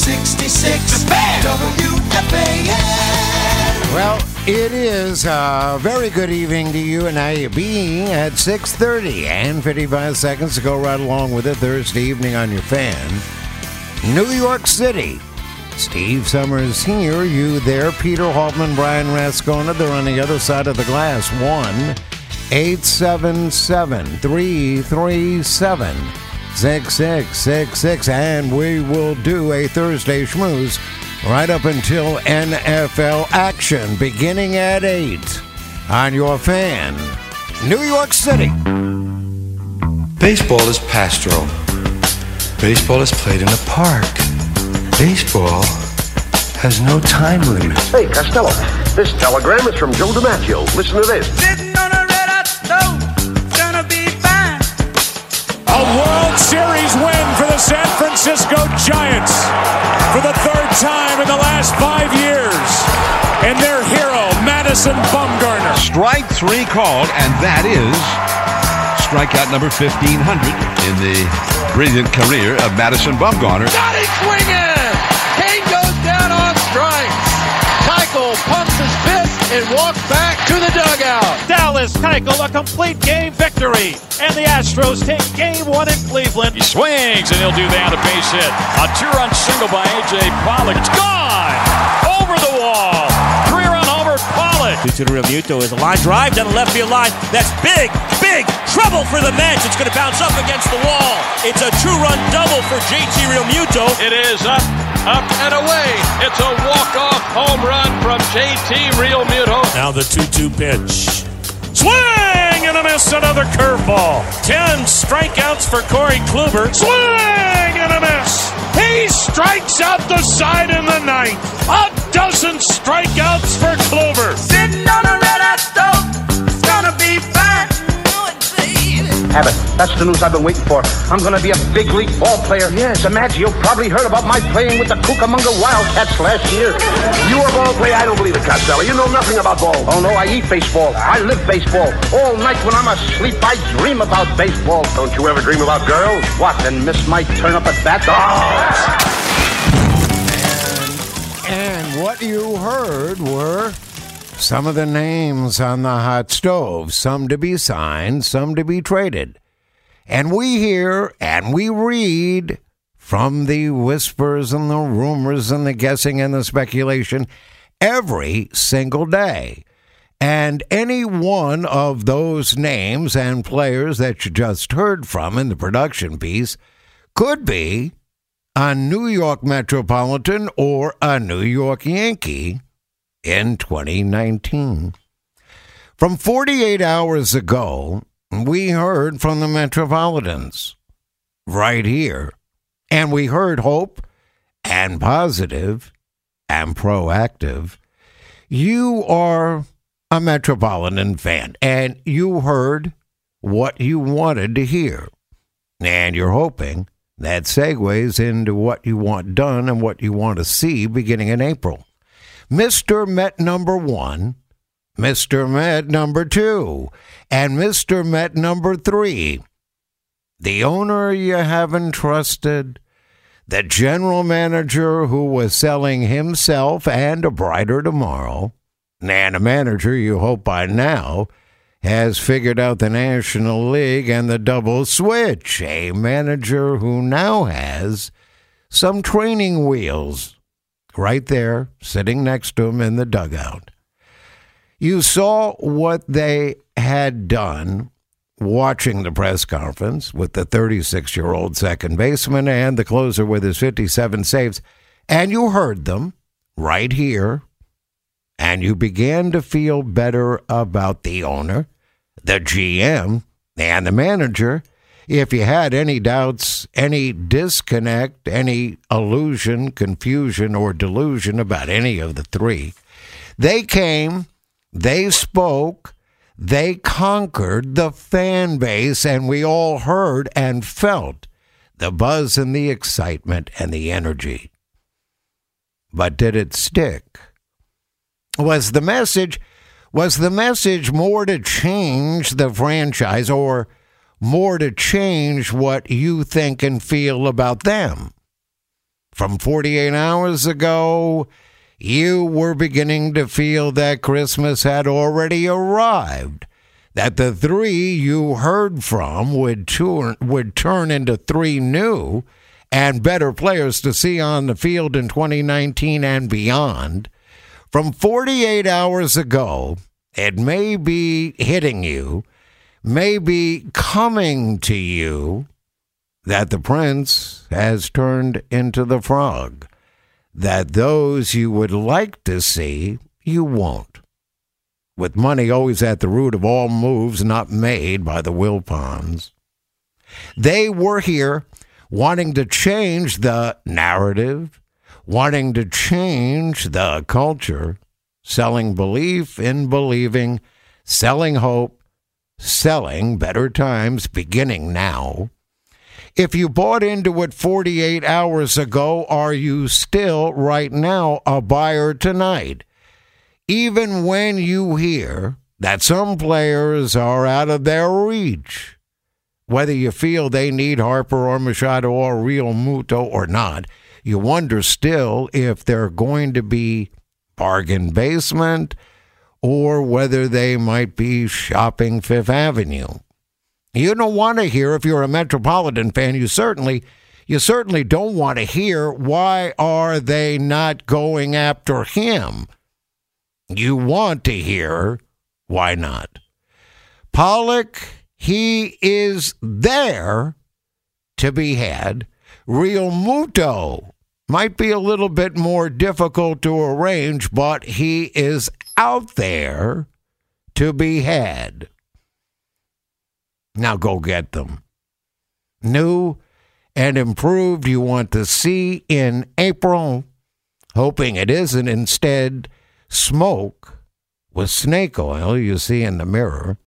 66 WFAN. Well, it is a very good evening to you, and how you be at 6:30 and 55 seconds to go right along with it Thursday evening on your fan. New York City. Steve Summers here, you there. Peter Hoffman, Brian Rascona, they're on the other side of the glass. 1-877-337-6666, and we will do a Thursday schmooze right up until NFL action, beginning at 8 on your fan, New York City. Baseball is pastoral. Baseball is played in a park. Baseball has no time limit. Hey, Costello, this telegram is from Joe DiMaggio. Listen to this. Sitting on a red hot stove, gonna be fine. A World Series win for the San Francisco Giants for the third time in the last 5 years. And their hero, Madison Bumgarner. Strike three called, and that is strikeout number 1,500 in the brilliant career of Madison Bumgarner. Got it swinging! Kane goes down on strikes. Keuchel pumps his fist and walks back to the dugout. Dallas Keuchel, a complete game victory. And the Astros take game one in Cleveland. He swings, and he'll do that, a base hit. A two-run single by A.J. Pollock. It's gone! Over the wall. Three-run homer, Pollock. To the Real Muto is a line drive down the left field line. That's big trouble for the Mets. It's going to bounce up against the wall. It's a two-run double for JT Real Muto. It is up and away. It's a walk-off home run from JT Real Muto. Now the 2-2 pitch. Swing and a miss, another curveball. 10 strikeouts for Corey Kluber. Swing and a miss. He strikes out the side in the ninth. A dozen strikeouts for Kluber. Sitting on a red hot stove, it's gonna be fine. Abbott, that's the news I've been waiting for. I'm going to be a big league ball player. Yes, DiMaggio probably heard about my playing with the Cucamonga Wildcats last year. You a ball player? I don't believe it, Costello. You know nothing about ball. Oh, no, I eat baseball. I live baseball. All night when I'm asleep, I dream about baseball. Don't you ever dream about girls? What, then Miss might turn up at bat? Oh! And what you heard were some of the names on the hot stove, some to be signed, some to be traded. And we hear and we read from the whispers and the rumors and the guessing and the speculation every single day. And any one of those names and players that you just heard from in the production piece could be a New York Metropolitan or a New York Yankee in 2019. From 48 hours ago, we heard from the Metropolitans right here. And we heard hope and positive and proactive. You are a Metropolitan fan, and you heard what you wanted to hear. And you're hoping that segues into what you want done and what you want to see beginning in April. Mr. Met number 1, Mr. Met number 2, and Mr. Met number 3. The owner you haven't trusted, the general manager who was selling himself and a brighter tomorrow, and a manager you hope by now has figured out the National League and the double switch, a manager who now has some training wheels right there, sitting next to him in the dugout. You saw what they had done watching the press conference with the 36-year-old second baseman and the closer with his 57 saves, and you heard them right here, and you began to feel better about the owner, the GM, and the manager. If you had any doubts, any disconnect, any illusion, confusion, or delusion about any of the three, they came, they spoke, they conquered the fan base, and we all heard and felt the buzz and the excitement and the energy. But did it stick? Was the message more to change the franchise or more to change what you think and feel about them? From 48 hours ago, you were beginning to feel that Christmas had already arrived, that the 3 you heard from would turn into 3 new and better players to see on the field in 2019 and beyond. From 48 hours ago, it may be hitting you, may be coming to you, that the prince has turned into the frog, that those you would like to see, you won't. With money always at the root of all moves not made by the Wilpons. They were here wanting to change the narrative, wanting to change the culture, selling belief in believing, selling hope, selling better times beginning now. If you bought into it 48 hours ago, are you still right now a buyer tonight? Even when you hear that some players are out of their reach, whether you feel they need Harper or Machado or Real Muto or not, you wonder still if they're going to be bargain basement or whether they might be shopping Fifth Avenue. You don't want to hear, if you're a Metropolitan fan, you certainly don't want to hear, why are they not going after him? You want to hear, why not? Pollock, he is there to be had. Real Muto might be a little bit more difficult to arrange, but he is out there to be had. Now go get them. New and improved you want to see in April, hoping it isn't instead smoke with snake oil you see in the mirror.